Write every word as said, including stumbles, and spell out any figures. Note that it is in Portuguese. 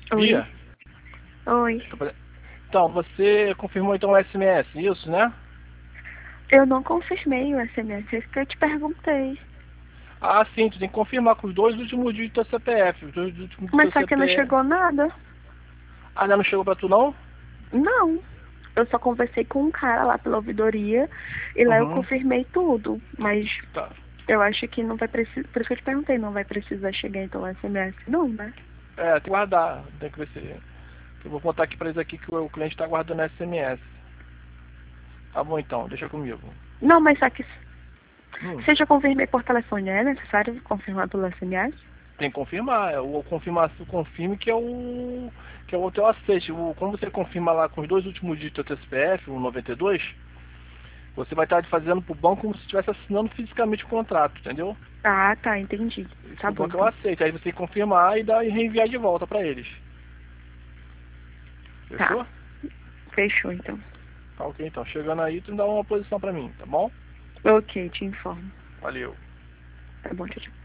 Oi. Bia, Oi. então você confirmou então o S M S, isso, né? Eu não confirmei o S M S, é isso que eu te perguntei. Ah, sim, tu tem que confirmar com os dois últimos dígitos do teu C P F. Os dois últimos do Mas teu só que não C P F. chegou nada. Ah, ainda não chegou pra tu não? Não. Eu só conversei com um cara lá pela ouvidoria e lá eu Uhum. confirmei tudo. Mas Tá. eu acho que não vai precisar. Por isso que eu te perguntei, não vai precisar chegar então o S M S, não, né? É, tem que guardar. Tem que ver se. Eu vou contar aqui pra eles aqui que o cliente tá guardando S M S. Tá bom então, deixa comigo. Não, mas só que Hum. se eu já confirmei por telefone, é necessário confirmar pelo S M S? Tem que confirmar. É o confirmação confirme que é o. Que é o teu aceite. O, como você confirma lá com os dois últimos dígitos do teu C P F, o noventa e dois, você vai estar fazendo pro banco como se estivesse assinando fisicamente o contrato, entendeu? Ah, tá, entendi. Isso Tá pro bom banco eu então. aceito. Aí você tem que confirmar e, dar, e reenviar de volta pra eles. Tá. Fechou? Fechou então. Tá ok então. Chegando aí, tu dá uma posição pra mim, tá bom? Ok, te informo. Valeu. Tá bom, tchau, tchau.